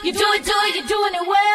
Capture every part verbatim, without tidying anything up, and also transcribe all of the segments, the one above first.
You do it, do it, you're doing it well.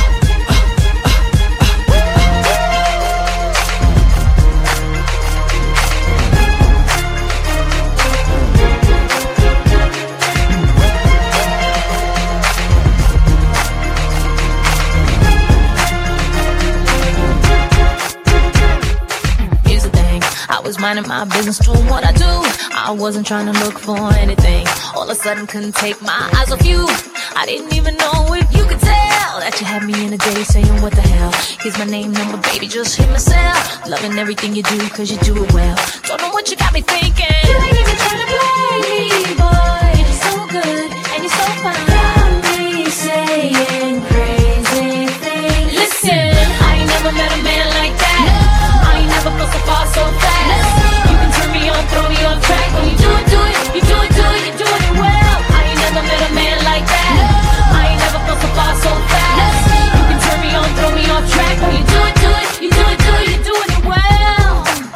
I was minding my business, doing what I do. I wasn't trying to look for anything. All of a sudden couldn't take my eyes off you. I didn't even know if you could tell that you had me in a day saying what the hell. Here's my name, number, baby, just hit myself. Loving everything you do, cause you do it well. Don't know what you got me thinking. You ain't even trying to play me, boy. You're so good, and you're so fine. Got me saying crazy things. Listen, I ain't never met a man like that. No. I ain't never felt so far so fast. No. You can turn me on, throw me off track. When you do it, do it, you do it, do it, you're doing it well. I ain't never met a man like that. No. I ain't never felt so far so fast. No. You can turn me on, throw me off track. When you do it, do it, you do it, do it, you're doing it well.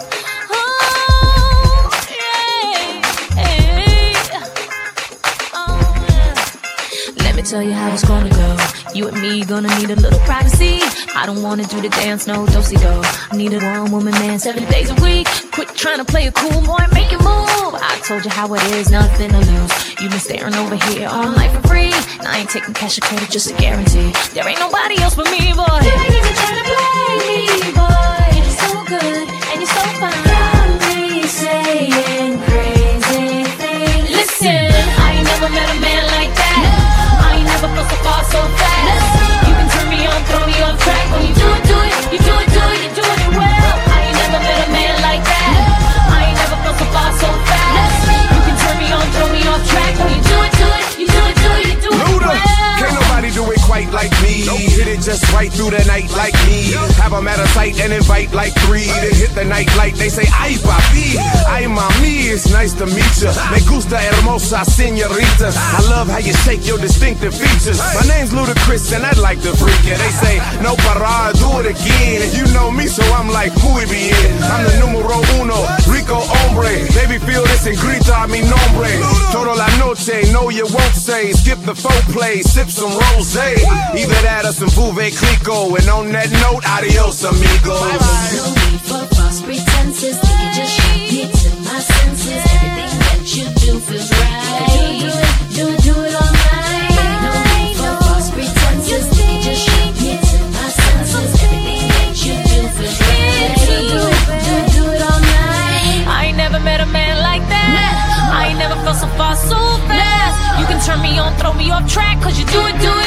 Oh, yeah, hey. Oh, yeah. Let me tell you how it's gonna go. You and me gonna need a little privacy. I don't wanna do the dance, no do-si-do. I need a one-woman man seven days a week. Quit trying to play a cool boy, make it move. I told you how it is, nothing to lose. You been staring over here all night for free. And I ain't taking cash or credit, just a guarantee. There ain't nobody else but me, boy. You ain't even trying to play me, boy. You're so good, and you're so fine. Got me saying crazy things. Listen, I ain't never met a man like that. No. I ain't never felt so far so fast. No. You can turn me on, throw me off track. When you do it, do it, you do it, do it, you're doing it well. I ain't never met a man like that. No. I ain't never felt so far so fast. No. You can turn me on, throw me off track. When you do it, do it, you do it, do it, you're doing it Luda, well. can't nobody do it quite like me. Hit it just right through the night like me. Have them at a sight and invite like three. Then hit the night like they say, ay papi, ay mami, it's nice to meet ya. Me gusta hermosa señorita. I love how you shake your distinctive features. My name's Ludacris and I'd like to freak ya. They say, no para, do it again. And you know me, so I'm like, muy bien. I'm the numero uno, rico hombre. Baby, feel this and grita mi nombre. Toda la noche, no you won't say. Skip the foreplay, sip some rosé. Either that or some Vouvet Clicquot. And on that note, adios amigos. No need for false pretenses. You just shock me to my senses. Everything that you do feels right. Do it, do it, do it all night. No need for false pretenses. You just shock me to my senses. Everything that you do feels right. Do it, do it, do it all night. I ain't never met a man like that. No. I ain't never felt so far so fast. You can turn me on, throw me off track. Cause you do it, do